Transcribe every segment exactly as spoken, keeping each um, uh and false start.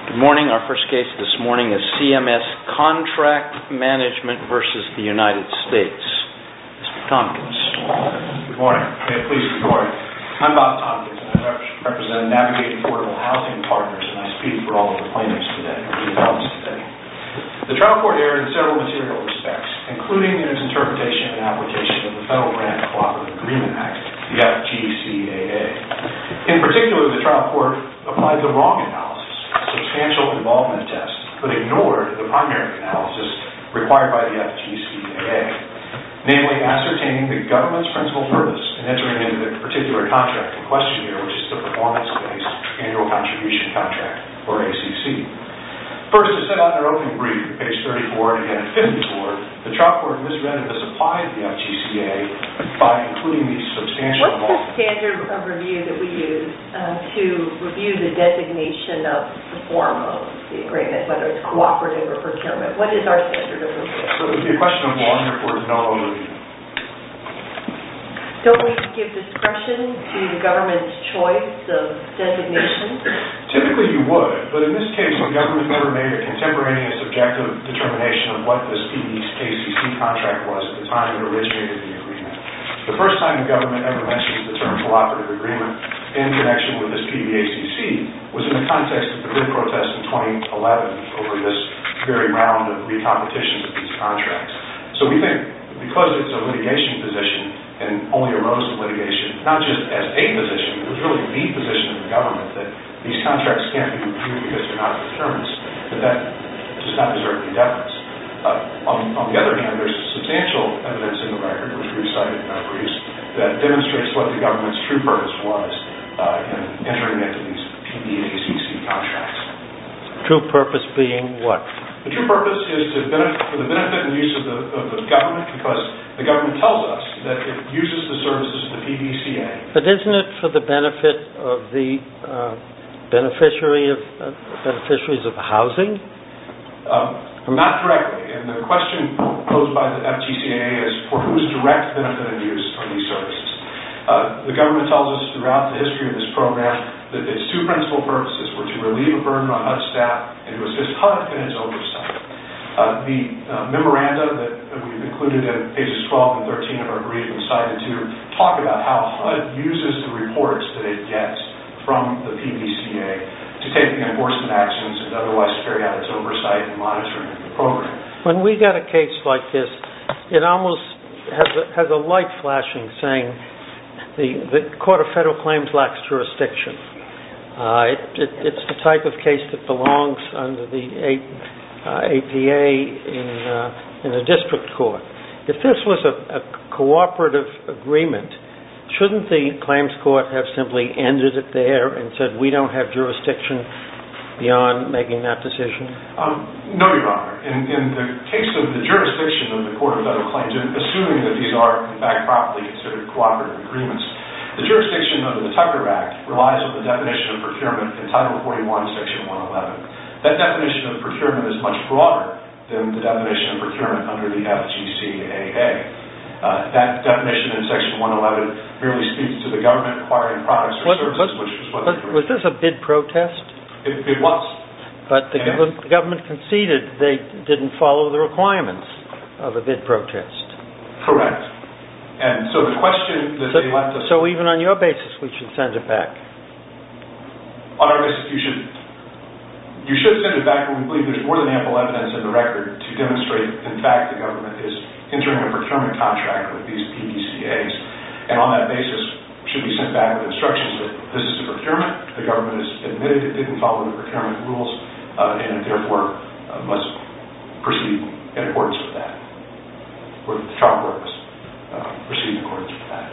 Good morning. Our first case this morning is C M S Contract Management versus the United States. Mister Tompkins. Good morning. May it please the Court. I'm Bob Tompkins, and I represent Navigate Affordable Housing Partners, and I speak for all of the plaintiffs today, the appellants today. The trial court erred in several material respects, including in its interpretation and application of the Federal Grant Cooperative Agreement Act, the F G C A A. In particular, the trial court applied the wrong analysis, substantial involvement test, but ignored the primary analysis required by the F G C A A, namely ascertaining the government's principal purpose in entering into the particular contract in question here, which is the Performance-Based Annual Contribution Contract, or A C C. First, as set out in our opening brief at page thirty-four and again at fifty-four, the trial court misread and misapplied the F G C A A by including these substantial involvement. What's the standard of review that we use uh, to review the designation of the form of the agreement, whether it's cooperative or procurement? What is our standard of review? So it would be a question of law, and therefore it's no review. Don't we give discretion to the government's choice of designation? Typically you would, but in this case the government never made a contemporaneous objective determination of what this P B A C C contract was at the time it originated the agreement. The first time the government ever mentions the term cooperative agreement in connection with this P B A C C was in the context of the bid protest in twenty eleven over this very round of recompetitions of these contracts. So we think because it's a litigation position and only arose in litigation, not just as a position, it was really the position of the government that these contracts can't be reviewed because they're not procurements, that that does not deserve any deference. Uh, on, on the other hand, there's substantial evidence in the record, which we've cited in our briefs, that demonstrates what the government's true purpose was uh, in entering into these P B A C C contracts. True purpose being what? The true purpose is to benefit, for the benefit and use of the, of the government, because the government tells us that it uses the services of the P B C A. But isn't it for the benefit of the uh, beneficiary of uh, beneficiaries of housing? Um, not directly, and the question posed by the F G C A A is for whose direct benefit and use are these services? Uh, the government tells us throughout the history of this program that its two principal purposes were to relieve a burden on H U D staff and to assist H U D in its oversight. Uh, the uh, memoranda that we've included in pages twelve and thirteen of our brief and cited to talk about how H U D uses the reports that it gets from the P B C A to take the enforcement actions and otherwise carry out its oversight and monitoring of the program. When we got a case like this, it almost has a, has a light flashing saying the, the Court of Federal Claims lacks jurisdiction. Uh, it, it, it's the type of case that belongs under the A, uh, A P A in, uh, in a district court. If this was a, a cooperative agreement, shouldn't the claims court have simply ended it there and said we don't have jurisdiction beyond making that decision? Um, no, Your Honor. In, in the case of the jurisdiction of the Court of Federal Claims, assuming that these are in fact properly considered cooperative agreements, the jurisdiction under the Tucker Act relies on the definition of procurement in Title forty-one, Section one eleven. That definition of procurement is much broader than the definition of procurement under the F G C A A. Uh, that definition in Section one eleven merely speaks to the government acquiring products or was, services, was, which is what was, was this a bid protest? It, it was. But the, gov- the government conceded they didn't follow the requirements of a bid protest. Correct. And so the question that so, they left us... So even on your basis, we should send it back? On our basis, you should you should send it back when we believe there's more than ample evidence in the record to demonstrate, in fact, the government is entering a procurement contract with these P B C As. And on that basis, should be sent back with instructions that this is a procurement, the government has admitted it didn't follow the procurement rules, uh, and it therefore uh, must proceed in accordance with that, or the trial court must uh, proceed in accordance with that.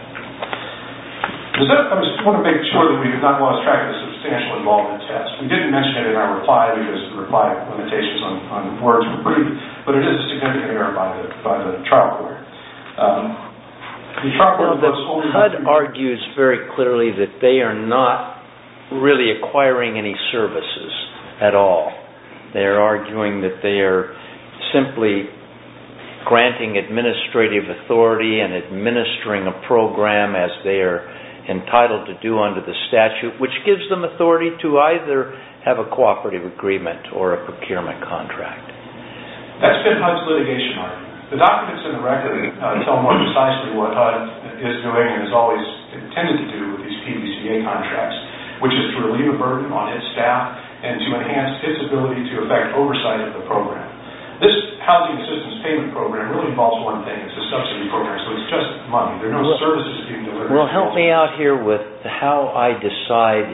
Does that. I just want to make sure that we have not lost track of the substantial involvement test. We didn't mention it in our reply because the reply limitations on, on words were brief, but it is a significant error by the, by the trial court. Um, Well, the H U D argues very clearly that they are not really acquiring any services at all. They are arguing that they are simply granting administrative authority and administering a program as they are entitled to do under the statute, which gives them authority to either have a cooperative agreement or a procurement contract? That's been H U D's litigation argument. The documents in the record uh, tell more precisely what H U D is doing and has always intended to do with these P B C A contracts, which is to relieve a burden on its staff and to enhance its ability to effect oversight of the program. This Housing Assistance Payment Program really involves one thing. It's a subsidy program, so it's just money. There are no well, services being delivered. Well, help me out here with how I decide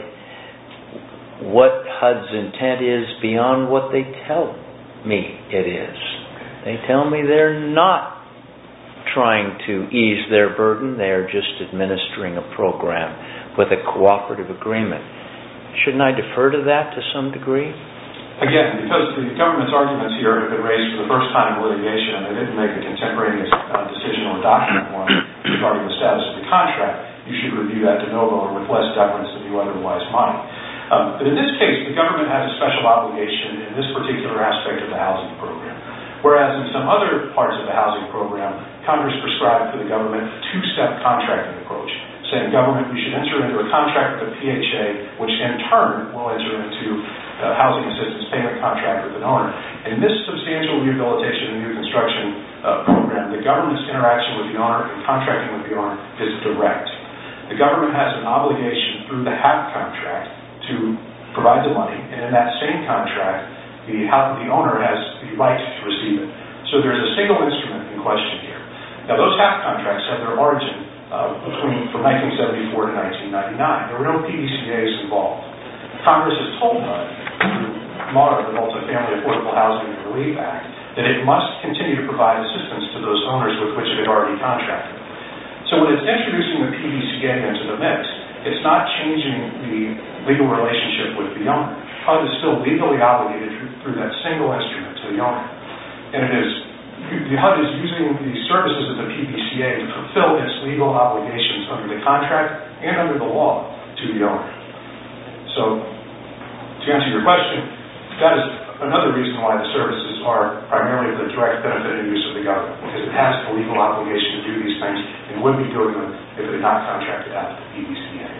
what H U D's intent is beyond what they tell me it is. They tell me they're not trying to ease their burden. They're just administering a program with a cooperative agreement. Shouldn't I defer to that to some degree? Again, because the government's arguments here have been raised for the first time in litigation and they didn't make a contemporaneous uh, decision or document one regarding the status of the contract, you should review that de novo or with less deference than you otherwise might. Um, but in this case, the government has a special obligation in this particular aspect of the housing program. Whereas in some other parts of the housing program, Congress prescribed for the government a two-step contracting approach, saying, government, you should enter into a contract with the P H A, which in turn will enter into a housing assistance payment contract with an owner. In this substantial rehabilitation and new construction uh, program, the government's interaction with the owner and contracting with the owner is direct. The government has an obligation through the H A B contract to provide the money, and in that same contract, the, the owner has the right to receive it. So there's a single instrument in question here. Now, those H A B contracts have their origin uh, between from nineteen seventy-four to nineteen ninety-nine. There were no P B C As involved. Congress has told H U D, through MARA, the Multifamily Affordable Housing and Relief Act, that it must continue to provide assistance to those owners with which it had already contracted. So when it's introducing the P B C A into the mix, it's not changing the legal relationship with the owner. H U D is still legally obligated through, through that single instrument to the owner. And it is, the H U D is using the services of the P B C A to fulfill its legal obligations under the contract and under the law to the owner. So, to answer your question, that is another reason why the services are primarily the direct benefit and use of the government, because it has the legal obligation to do these things and would be doing them if it had not contracted out to the P B C A.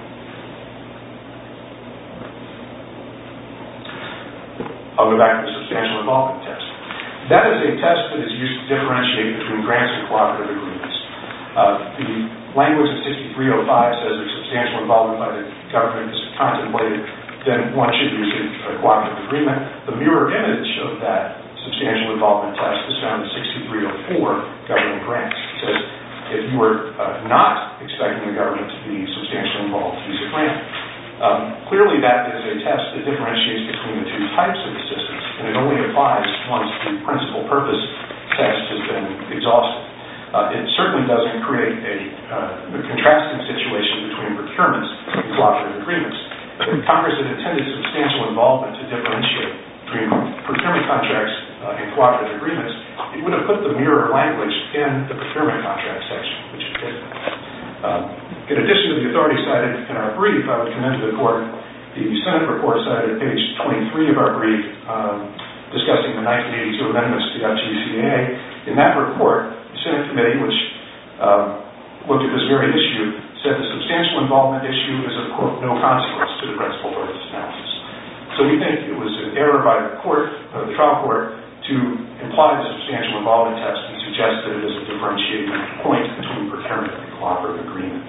I'll go back to the substantial involvement test. That is a test that is used to differentiate between grants and cooperative agreements. Uh, the language in sixty-three oh five says if substantial involvement by the government is contemplated, then one should use a cooperative agreement. The mirror image of that substantial involvement test is found in sixty-three oh four, government grants. It says if you are uh, not expecting the government to be substantially involved, use a grant. Um, clearly that is a test that differentiates between the two types of assistance, and it only applies once the principal purpose test has been exhausted. Uh, it certainly doesn't create a, uh, a contrasting situation between procurements and cooperative agreements. If Congress had intended substantial involvement to differentiate between procurement contracts uh, and cooperative agreements, it would have put the mirror language in the procurement contract section, which it didn't. Um, in addition to the authority cited in our brief, I would commend to the Court the Senate report cited at page twenty-three of our brief um, discussing the nineteen eighty-two amendments to the F G C A. In that report, the Senate committee, which um, looked at this very issue, said the substantial involvement issue is of, quote, no consequence to the principal purpose analysis. So we think it was an error by the court, uh, the trial court, to imply the substantial involvement test and suggest that it is a differentiating point between procurement and cooperative agreement.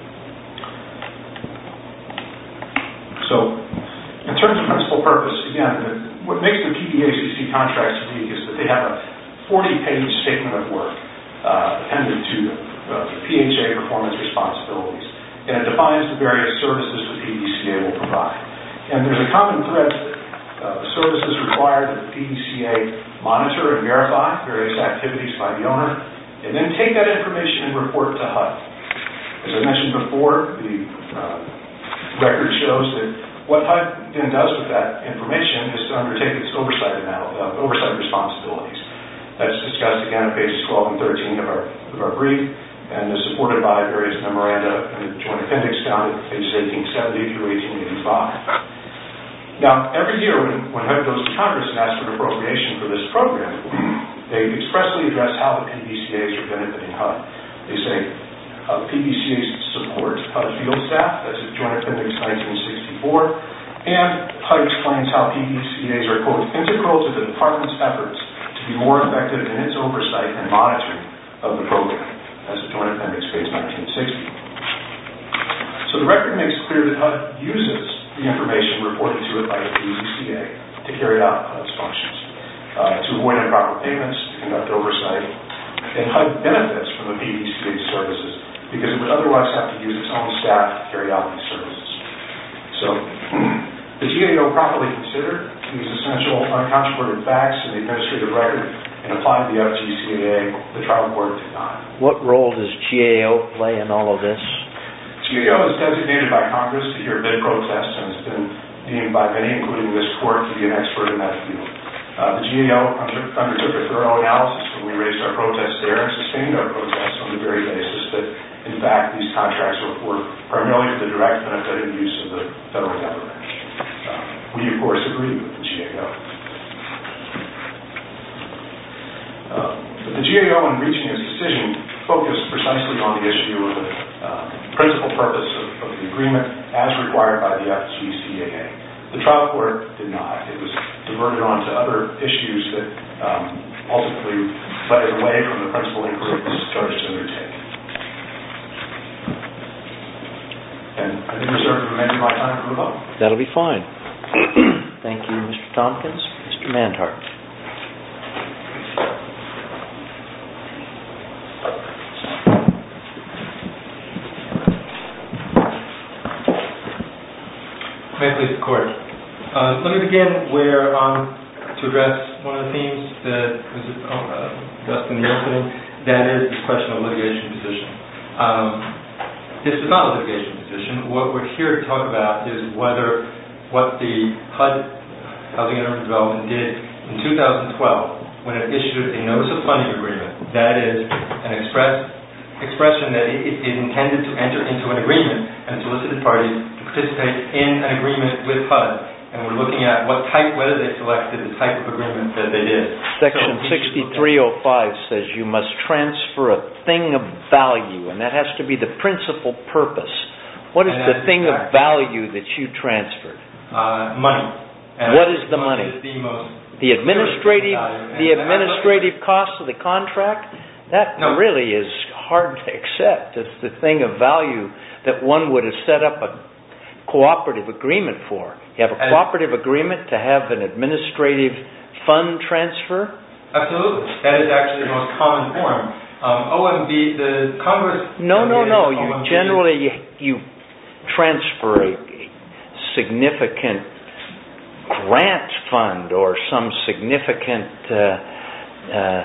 So, in terms of principal purpose, again, the, what makes the P D A C C contracts unique is that they have a forty-page statement of work uh, appended to them, uh, the P H A performance responsibilities, and it defines the various services the P D C A will provide. And there's a common thread that uh, the services required that the P D C A monitor and verify various activities by the owner, and then take that information and report to H U D. As I mentioned before, the uh, record shows that what H U D then does with that information is to undertake its oversight uh, oversight responsibilities. That's discussed again at pages twelve and thirteen of our, of our brief, and is supported by various memoranda in the Joint Appendix found at pages eighteen seventy through eighteen eighty-five. Now, every year when, when H U D goes to Congress and asks for an appropriation for this program, they expressly address how the P D C As are benefiting H U D. They say, Uh, the P B C A supports H U D field staff, that's at Joint Appendix nineteen sixty-four, and H U D explains how P B C As are, quote, integral to the department's efforts to be more effective in its oversight and monitoring of the program, that's at Joint Appendix page nineteen sixty. So the record makes clear that H U D uses the information reported to it by the P B C A to carry out H U D's functions, uh, to avoid improper payments, to conduct oversight, and H U D benefits from the P B C A services because it would otherwise have to use its own staff to carry out these services. So the G A O properly considered these essential uncontroverted facts in the administrative record and applied the F G C A A. The trial court did not. What role does G A O play in all of this? G A O is designated by Congress to hear bid protests and has been deemed by many, including this court, to be an expert in that field. Uh, the G A O under, undertook a thorough analysis when we raised our protests there and sustained our protests on the very basis that, in fact, these contracts were, were primarily for the direct benefit and use of the federal government. Uh, we, of course, agree with the G A O. Uh, but the G A O, in reaching its decision, focused precisely on the issue of the uh, principal purpose of, of the agreement as required by the F G C A A. The trial court did not. It was diverted on to other issues that um, ultimately led it away from the principal inquiry this is charged to undertake. And I think reserve the remainder of my time for rebuttal. That'll be fine. Thank you, Mister Tompkins. Mister Mandhart. May it please the Court. Uh, let me begin where, um, to address one of the themes that was uh, addressed in the opening, that is this question of litigation position. Um, this is not a litigation position. What we're here to talk about is whether what the H U D, Housing and Urban Development, did in two thousand twelve when it issued a notice of funding agreement, that is an express expression that it is intended to enter into an agreement and solicited parties to participate in an agreement with H U D, and we're looking at what type, whether they selected the type of agreement that they did. Section so sixty-three oh five says you must transfer a thing of value, and that has to be the principal purpose. What is the thing exactly of value that you transferred? Uh, money. And what is the money? Is the, most the administrative, the administrative cost of the contract? That no. really is hard to accept. It's the thing of value that one would have set up a cooperative agreement for. You have a cooperative agreement to have an administrative fund transfer? Absolutely. That is actually the most common form. Um, O M B, the Congress... No, no, no. You O M B generally, you, you transfer a significant grant fund or some significant uh, uh,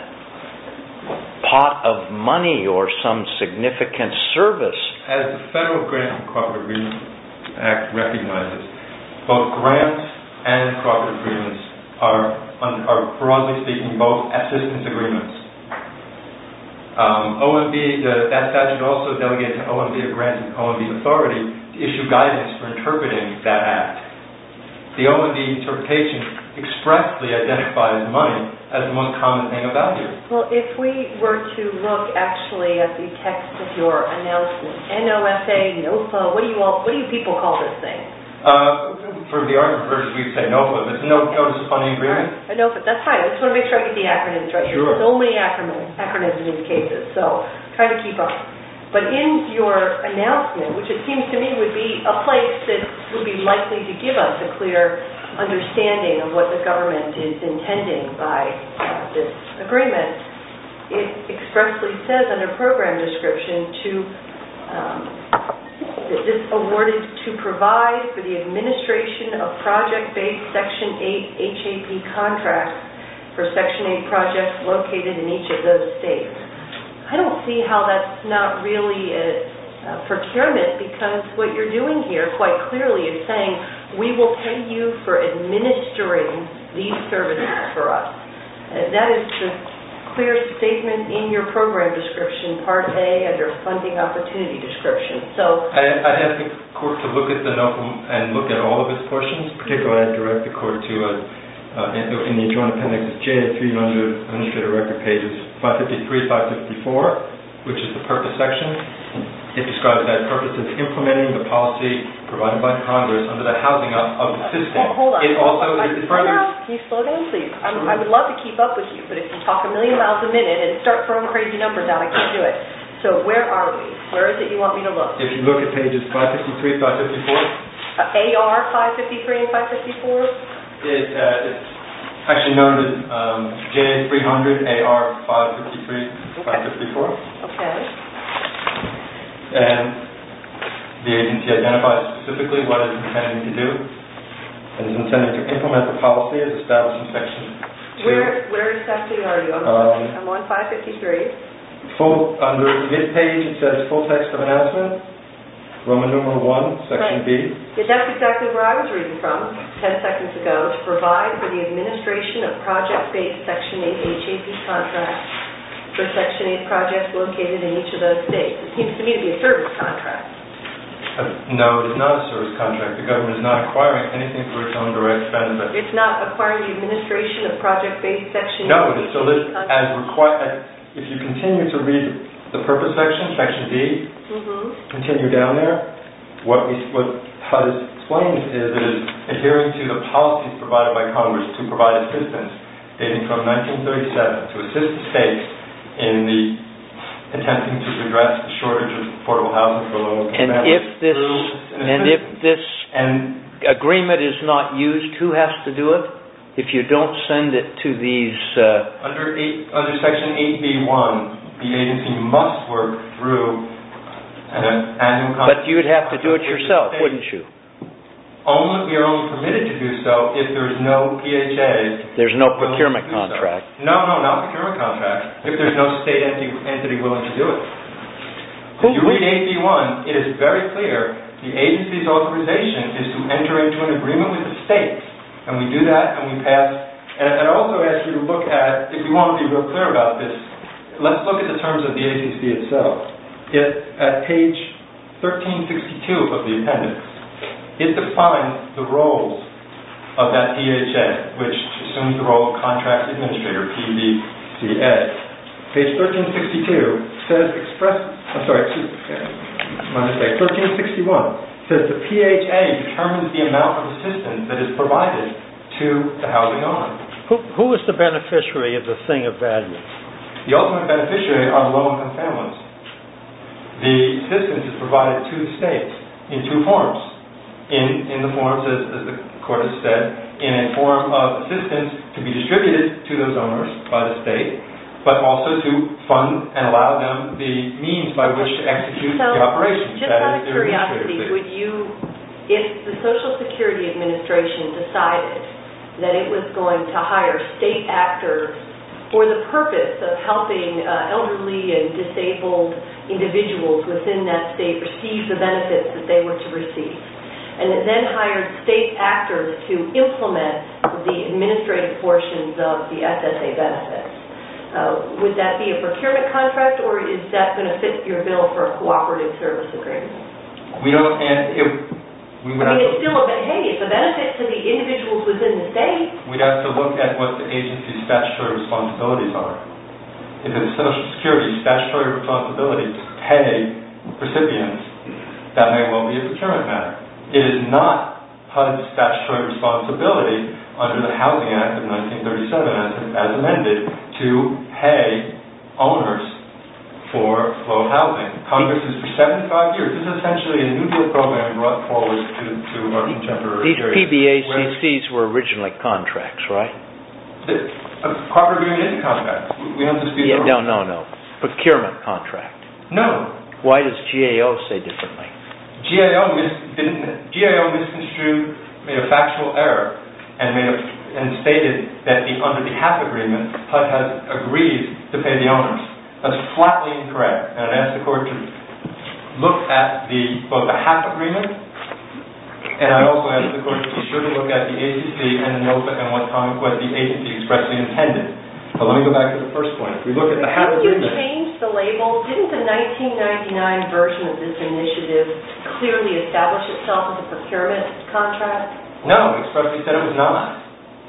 pot of money or some significant service. As the Federal Grant and Cooperative Agreement Act recognizes, both grants and cooperative agreements are, are broadly speaking, both assistance agreements. Um, O M B, the, that statute also delegated to O M B a granted O M B authority to issue guidance for interpreting that act. The O M B interpretation expressly identifies money as the most common thing of value. Well, if we were to look actually at the text of your announcement, N O F A, NOFA, what do you all, what do you people call this thing? Uh, for the argument version, we'd say NOFA, but it's no notice of funding agreement. Right. NOFA, that's fine. I just want to make sure I get the acronyms right. Sure. There's so many acronyms, acronyms in these cases, so try to keep up. But in your announcement, which it seems to me would be a place that would be likely to give us a clear understanding of what the government is intending by uh, this agreement, it expressly says under program description to um, that this awarded to provide for the administration of project-based Section eight H A P contracts for Section eight projects located in each of those states. I don't see how that's not really a, a procurement, because what you're doing here quite clearly is saying we will pay you for administering these services for us. Uh, that is the clear statement in your program description, Part A, under funding opportunity description. So I, I'd ask the court to look at the NOFA and look at all of its portions. Particularly, I'd direct the court to a Uh, in, in the Joint Appendix, J A three hundred, Administrative Record pages five fifty-three, five fifty-four, which is the purpose section. it describes that purpose as implementing the policy provided by Congress under the housing of, of the system. Hold on. It also I, is slow further... down. Can you slow down, please? I'm, I would love to keep up with you, but if you talk a million miles a minute and start throwing crazy numbers out, I can't do it. So where are we? Where is it you want me to look? If you look at pages five fifty-three, five fifty-four... Uh, A R five fifty-three and five fifty-four? It, uh, it's actually known as um, J three hundred, A R five fifty-three, okay. five fifty-four. Okay. And the agency identifies specifically what it's intending to do. It is intending to implement the policy as established in section two. Where, where exactly are you? I'm, um, I'm on five fifty-three. Full, under mid-page, it says full text of announcement, Roman numeral one, section right. B. Yeah, that's exactly where I was reading from ten seconds ago, to provide for the administration of project-based Section eight H A P contracts for Section eight projects located in each of those states. It seems to me to be a service contract. Uh, no, it is not a service contract. The government is not acquiring anything for its own direct benefit. It's not acquiring the administration of project-based Section no, eight it is still listed as required. If you continue to read the purpose section, section D, mm-hmm. continue down there, what we what H U D explains is it is adhering to the policies provided by Congress to provide assistance dating from nineteen thirty-seven to assist the states in the attempting to redress the shortage of affordable housing for low-income families. And if this and if this and agreement is not used, who has to do it? If you don't send it to these uh, under eight under section eight B one, the agency must work through an annual contract. But you'd have to do it yourself, wouldn't you? Only we are only permitted to do so if there is no P H A. There's no procurement contract. So. No, no, not procurement contract. If there's no state entity, entity willing to do it. If you read eight B one, it is very clear the agency's authorization is to enter into an agreement with the states. And we do that, and we pass. And, and I also ask you to look at, if we want to be real clear about this, let's look at the terms of the A C C itself. It, at page thirteen sixty-two of the appendix, it defines the roles of that P H A, which assumes the role of contract administrator, P V C A. Page thirteen sixty-two says express, I'm sorry, excuse me, my mistake, thirteen sixty-one. Says the P H A determines the amount of assistance that is provided to the housing owner. Who, who is the beneficiary of the thing of value? The ultimate beneficiary are low-income families. The assistance is provided to the states in two forms. In, in the forms, as, as the court has said, in a form of assistance to be distributed to those owners by the state, but also to fund and allow them the means by which to execute so, the operations. Just that out of is curiosity, would you, if the Social Security Administration decided that it was going to hire state actors for the purpose of helping uh, elderly and disabled individuals within that state receive the benefits that they were to receive, and it then hired state actors to implement the administrative portions of the S S A benefits, Uh, would that be a procurement contract, or is that going to fit your bill for a cooperative service agreement? We don't, and if we would I mean, have it's to, still a, hey, it's a benefit to the individuals within the state. we'd have to look at what the agency's statutory responsibilities are. If it's Social Security's statutory responsibility to pay recipients, that may well be a procurement matter. It is not H U D's statutory responsibility under the Housing Act of nineteen thirty-seven, as, as amended, to pay owners for low housing. Congress has for seventy-five years, this is essentially a New Deal program brought forward to, to our contemporary These period. P B A C Cs were originally contracts, right? The, a cooperative agreement is a contract. We don't dispute yeah, that. No, no, no. Procurement contract. No. Why does G A O say differently? G A O mis, didn't, G A O misconstrued, made a factual error, and made a, and stated that the, under the H A P agreement, H U D has agreed to pay the owners. That's flatly incorrect. And I'd ask the court to look at the both the H A P agreement, and I also ask the court to be sure to look at the A C C and the NOPA and what time, what the agency expressly intended. But let me go back to the first point. If we look at the H A P Didn't agreement. you change the label? Didn't the nineteen ninety-nine version of this initiative clearly establish itself as a procurement contract? No, it expressly said it was not.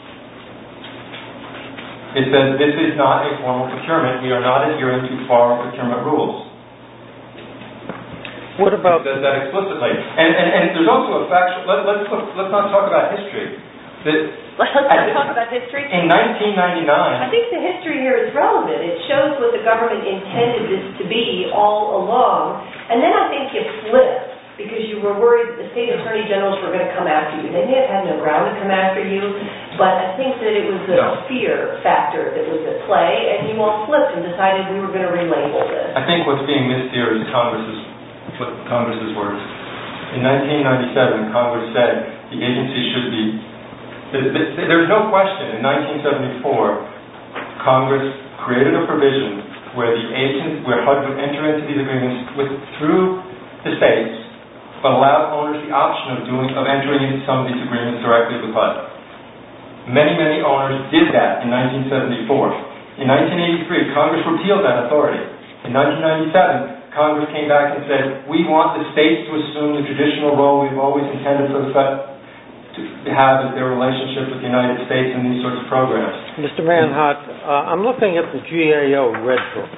It says this is not a formal procurement. We are not adhering to foreign procurement rules. What about... It says that explicitly. And, and, and there's also a factual... Let, let's, look, let's not talk about history. The, Let's not talk about history. In nineteen ninety-nine... I think the history here is relevant. It shows what the government intended this to be all along. And then I think you flipped because you were worried that the state attorney generals were going to come after you. They may have had no ground to come after you, but I think that it was a no. fear factor that was at play, and you all flipped and decided we were going to relabel this. I think what's being missed here is Congress's, what Congress's words. In nineteen ninety-seven, Congress said the agency should be... There's no question, in nineteen seventy-four, Congress created a provision where the agent, where H U D would enter into these agreements with, through the states, but allowed owners the option of doing, of entering into some of these agreements directly with H U D. Many, many owners did that in nineteen seventy-four. In nineteen eighty-three, Congress repealed that authority. In nineteen ninety-seven, Congress came back and said, we want the states to assume the traditional role we've always intended for the Fed to have as their relationship with the United States in these sorts of programs. Mister Manhart, uh, I'm looking at the G A O Red Book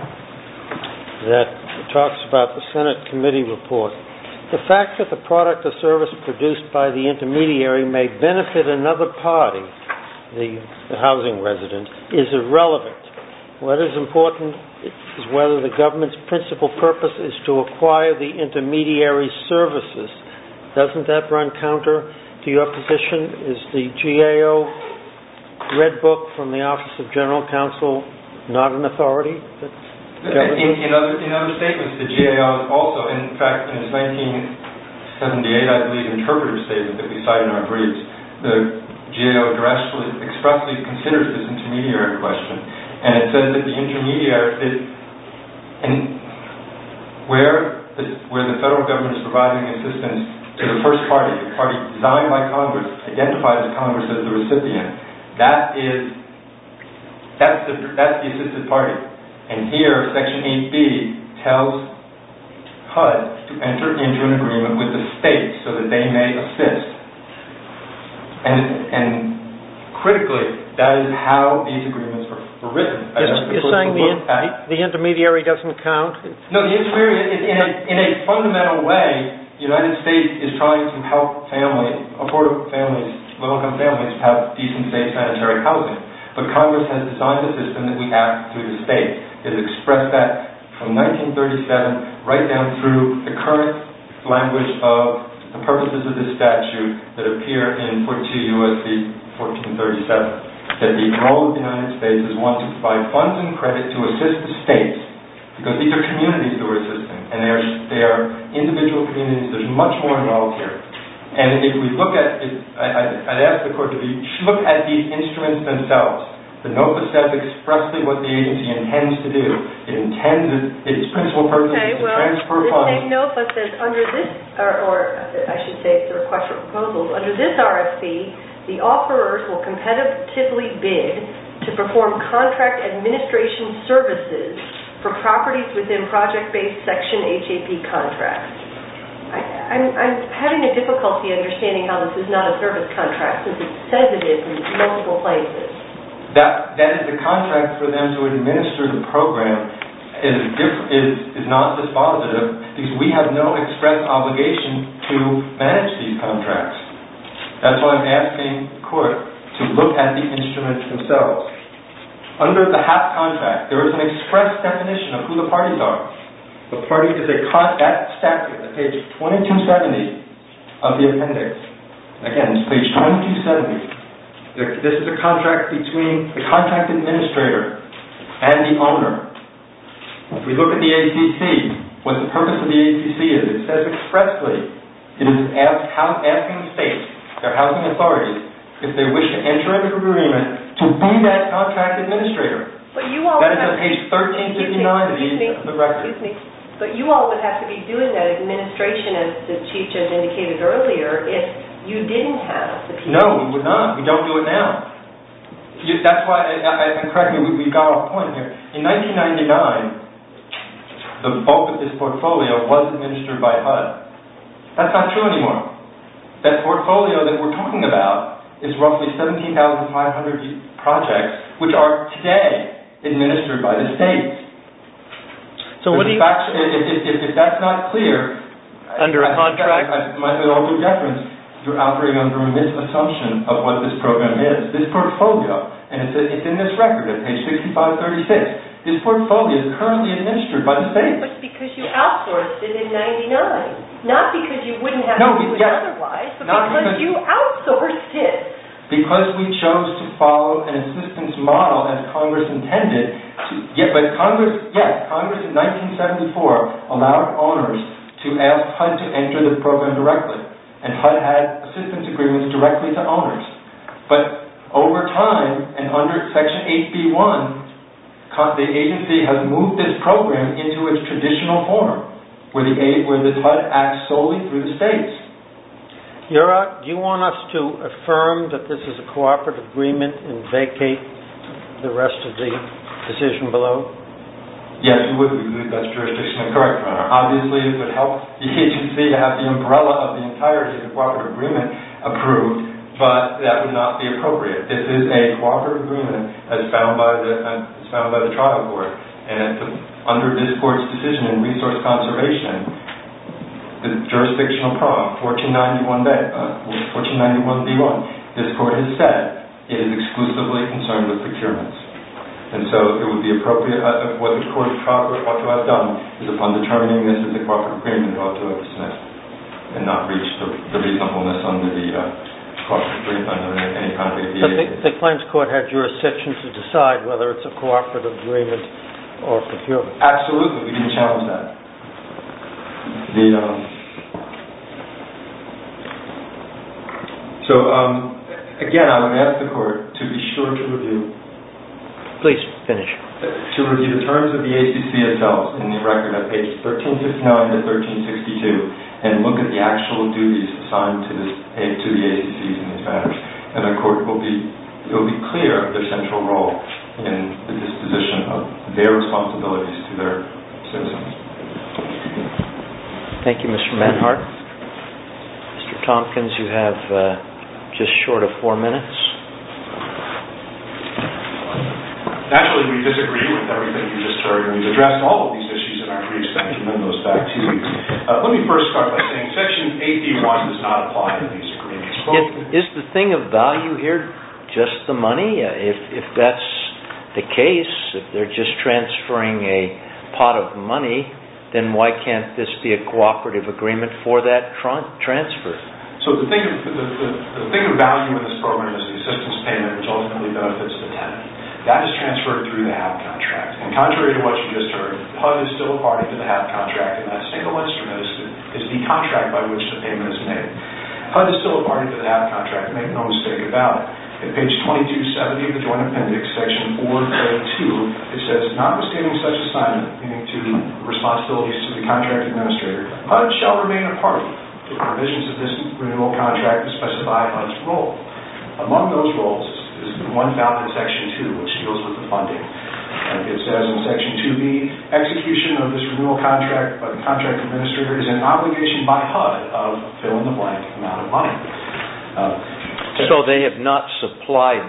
that talks about the Senate committee report. The fact that the product or service produced by the intermediary may benefit another party, the, the housing resident, is irrelevant. What is important is whether the government's principal purpose is to acquire the intermediary services. Doesn't that run counter to your position? Is the G A O Red Book from the Office of General Counsel not an authority? In, in, other, in other statements, the G A O also, in fact, in its nineteen seventy-eight, I believe, interpretive statement that we cite in our briefs, the G A O directly, expressly considers this intermediary question. And it says that the intermediary, that, and where the, where the federal government is providing assistance to the first party, the party designed by Congress, identified as Congress as the recipient, that is, that's the, that's the assisted party. And here, Section eight B tells H U D to enter into an agreement with the states so that they may assist. And, and critically, that is how these agreements were, were written. You're, you're saying the, at, the intermediary doesn't count? No, the intermediary, in a, in a fundamental way, the United States is trying to help family, affordable families, low-income families have decent, safe, sanitary housing. But Congress has designed a system that we act through the states. It has expressed that from nineteen thirty-seven right down through the current language of the purposes of this statute that appear in forty-two U S C fourteen thirty-seven. That the role of the United States is one to provide funds and credit to assist the states, because these are communities that we're assisting, and they are, they are individual communities. There's much more involved here. And if we look at, if, I, I'd ask the court to be, look at these instruments themselves. The NOFA says expressly what the agency intends to do. It intends, it, its principal purpose okay, is to well, transfer funds. funds. The same NOFA says under this, or, or I should say it's a request for proposals, under this R F P, the offerers will competitively bid to perform contract administration services for properties within project-based Section H A P contracts. I, I'm, I'm having a difficulty understanding how this is not a service contract, since it says it is in multiple places. That that is the contract for them to administer the program is diff- is is not dispositive, because we have no express obligation to manage these contracts. That's why I'm asking the court to look at the instruments themselves. Under the H A P contract, there is an express definition of who the parties are. The party is a con- that statute at page twenty-two seventy of the appendix. Again, it's page twenty-two seventy. This is a contract between the contract administrator and the owner. If we look at the A C C, what the purpose of the A C C is, it says expressly, it is ask, how, asking the states, their housing authorities, if they wish to enter into an agreement to be that contract administrator. But you all that is on page thirteen fifty-nine of the record. Excuse me. But you all would have to be doing that administration, as the Chief Judge indicated earlier, if you didn't have the people. No, we would not. We don't do it now. You, that's why, I, I, and correct me, we, we got off point here. In nineteen ninety-nine, the bulk of this portfolio was administered by H U D. That's not true anymore. That portfolio that we're talking about is roughly seventeen thousand five hundred projects, which are today administered by the states. So what do you... Facts, if, if, if, if that's not clear... Under a I, contract? I, I, my, with all due deference, you're operating under a misassumption of what this program is. This portfolio, and it's, it's in this record at page sixty-five thirty-six, this portfolio is currently administered by the state. But because you outsourced it in ninety-nine. Not because you wouldn't have no, to do it yes, otherwise, but because, because you outsourced it. Because we chose to follow an assistance model as Congress intended. To, yeah, but Congress, yes, Congress in nineteen seventy-four allowed owners to ask H U D to enter the program directly. And H U D had assistance agreements directly to owners. But over time, and under Section eight B one, the agency has moved this program into its traditional form, where the, where the H U D acts solely through the states. You're, uh, do you want us to affirm that this is a cooperative agreement and vacate the rest of the decision below? Yes, we would. We believe that's jurisdictionally correct, Your Honor. Obviously, it would help the agency to have the umbrella of the entirety of the cooperative agreement approved, but that would not be appropriate. This is a cooperative agreement as found by the uh, as found by the trial court, and at the, under this court's decision in resource conservation, the jurisdictional prong fourteen ninety-one B one, this court has said it is exclusively concerned with procurements. And so it would be appropriate, uh, what the court trial court ought to have done is upon determining this as a cooperative agreement, it ought to have dismissed and not reached the, the reasonableness under the uh, cooperative agreement, under any kind of A P A. But the, the claims court had jurisdiction to decide whether it's a cooperative agreement or procurement. Absolutely, we didn't challenge that. The um, so um, again, I would ask the court to be sure to review. Please finish. To review the terms of the A C C itself in the record at pages thirteen fifty-nine to thirteen sixty-two, and look at the actual duties assigned to this to the A C Cs in these matters, and the court will be it will be clear of their central role in the disposition of their responsibilities to their citizens. Thank you, Mister Manhart. Mister Tompkins, you have uh, just short of four minutes. Naturally, we disagree with everything you just heard, and we've addressed all of these issues in our briefs, and I commend those back to you. Uh, let me first start by saying Section eight B one does not apply to these agreements. Is, is the thing of value here just the money? Uh, if, if that's the case, if they're just transferring a pot of money, then why can't this be a cooperative agreement for that tra- transfer? So the thing, of, the, the, the thing of value in this program is the assistance payment, which ultimately benefits the tenant. That is transferred through the H A P contract. And contrary to what you just heard, H U D is still a party to the H A P contract, and that single instrument is, is the contract by which the payment is made. H U D is still a party to the H A P contract, make no mistake about it. At page twenty-two seventy of the Joint Appendix, section four thirty-two, it says, notwithstanding such assignment, meaning to responsibilities to the contract administrator, H U D shall remain a party to the provisions of this renewal contract to specify H U D's role. Among those roles is the one found in Section two, which deals with the funding. And it says in Section two B, execution of this renewal contract by the contract administrator is an obligation by H U D of fill-in-the-blank amount of money. Uh, so they have not supplied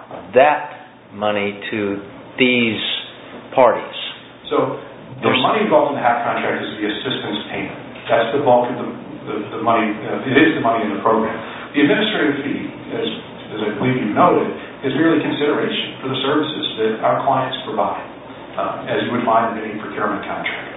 that money to these parties? So the There's money involved in the H A P contract is the assistance payment. That's the bulk of the, the, the money. Uh, it is the money in the program. The administrative fee, as as I believe you noted, is merely consideration for the services that our clients provide, uh, as you would find in any procurement contract.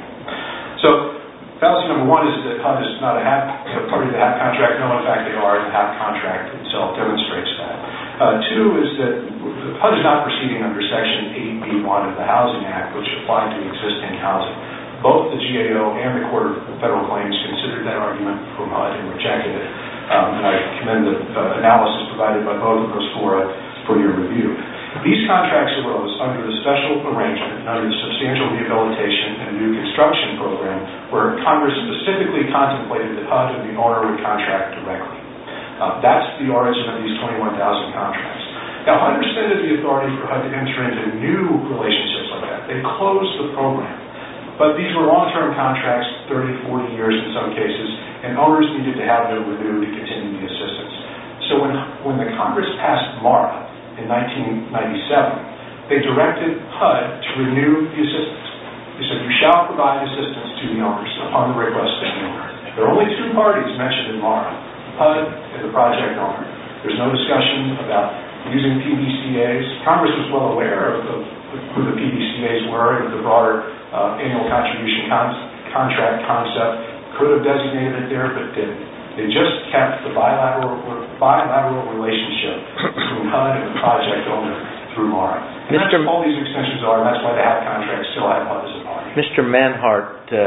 So, fallacy number one is that H U D is not a H A P, you know, party to the H A P contract. No, in fact, they are. The H A P contract itself demonstrates that. Uh, two is that H U D is not proceeding under Section eight B one of the Housing Act, which applied to existing housing. Both the G A O and the Court of Federal Claims considered that argument from H U D and rejected it. Um, and I commend the uh, analysis provided by both of those for, uh, for your review. These contracts arose under the special arrangement and under the substantial rehabilitation and new construction program, where Congress specifically contemplated that H U D and the owner would contract directly. Uh, that's the origin of these twenty-one thousand contracts. Now, H U D rescinded the authority for H U D to enter into new relationships like that. They closed the program. But these were long-term contracts, thirty, forty years in some cases, and owners needed to have them renewed to continue the assistance. So when, when the Congress passed MARA in nineteen ninety-seven, they directed H U D to renew the assistance. They said, you shall provide assistance to the owners upon the request of the owner. There are only two parties mentioned in MARA, H U D and the project owner. There's no discussion about using P B C As. Congress was well aware of, of who the P B C As were and the broader uh, annual contribution con- contract concept. Could have designated it there, but didn't. They just kept the bilateral bilateral relationship between H U D and the project owner through MARA. And that's all these extensions are, and that's why the H A P contracts still have H U D as a party. Mister Manhart uh,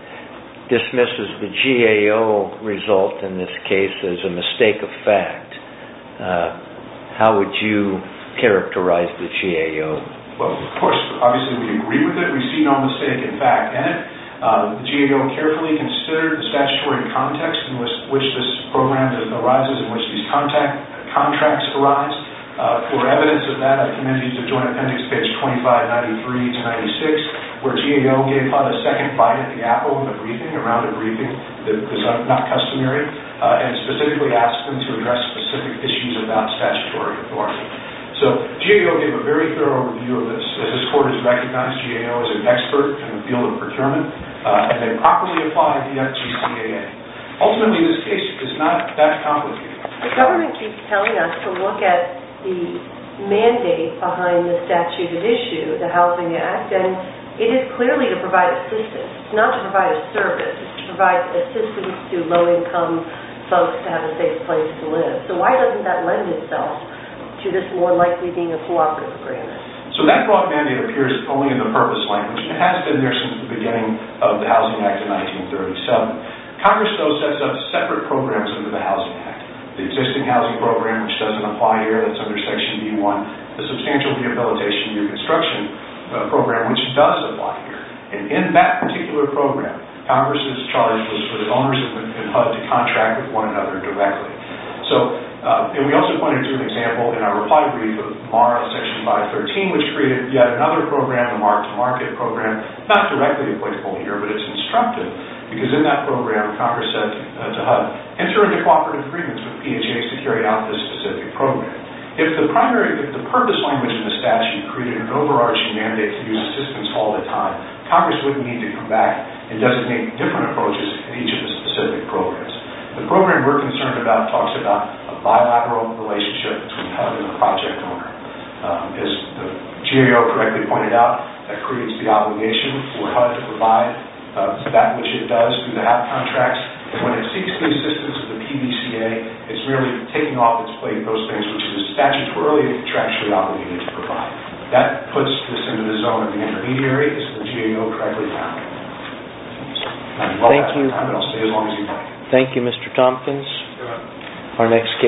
dismisses the G A O result in this case as a mistake of fact. Uh, how would you characterize the G A O? Well, of course, obviously we agree with it. We see no mistake in fact in it. Uh, the G A O carefully considered the statutory context in which, which this program arises, in which these contact, contracts arise. Uh, for evidence of that, I commend you to Joint Appendix page twenty-five ninety-three to ninety-six, where G A O gave H U D a second bite at the apple in the briefing, around a briefing that was not customary, uh, and specifically asked them to address specific issues about statutory authority. So G A O gave a very thorough review of this. As this court has recognized, G A O is an expert in the field of procurement, uh, and they properly applied the F G C A A. Ultimately, this case is not that complicated. The government keeps telling us to look at the mandate behind the statute at issue, the Housing Act, and it is clearly to provide assistance. It's not to provide a service. It's to provide assistance to low-income folks to have a safe place to live. So why doesn't that lend itself to this more likely being a cooperative agreement? So that broad mandate appears only in the purpose language, and it has been there since the beginning of the Housing Act in nineteen thirty-seven. Congress, though, sets up separate programs under the Housing Act. The existing housing program, which doesn't apply here, that's under Section B one, the Substantial Rehabilitation and Reconstruction uh, program, which does apply here. And in that particular program, Congress's charge was for the owners and H U D to contract with one another directly. So, uh, and we also pointed to an example in our reply brief of MARA Section five thirteen, which created yet another program, the Mark-to-Market program, not directly applicable here, but it's instructive, because in that program, Congress said uh, to H U D, enter into cooperative agreements with P H As to carry out this specific program. If the primary, if the purpose language in the statute created an overarching mandate to use assistance all the time, Congress wouldn't need to come back and designate different approaches in each of the specific programs. The program we're concerned about talks about a bilateral relationship between H U D and the project owner. Um, as the G A O correctly pointed out, that creates the obligation for H U D to provide uh, that which it does through the H A P contracts. And when it seeks the assistance of the P B C A, it's merely taking off its plate those things which it is statutorily and contractually obligated to provide. That puts this into the zone of the intermediary, as the G A O correctly found. Thank you. Time, and I'll stay as long as you like. Thank you, Mister Tompkins. Our next case